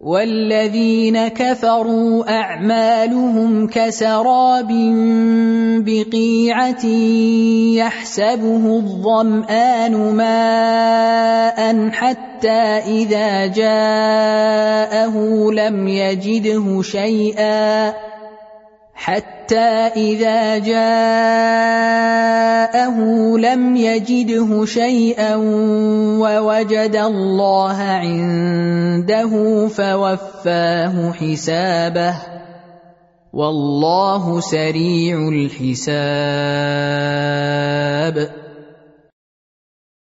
والذين كفروا أعمالهم كسراب بقيعة يحسبه الظمآن ماء حتى إذا جاءه لم يجده شيئا ووجد الله عنده فوفاه حسابه والله سريع الحساب.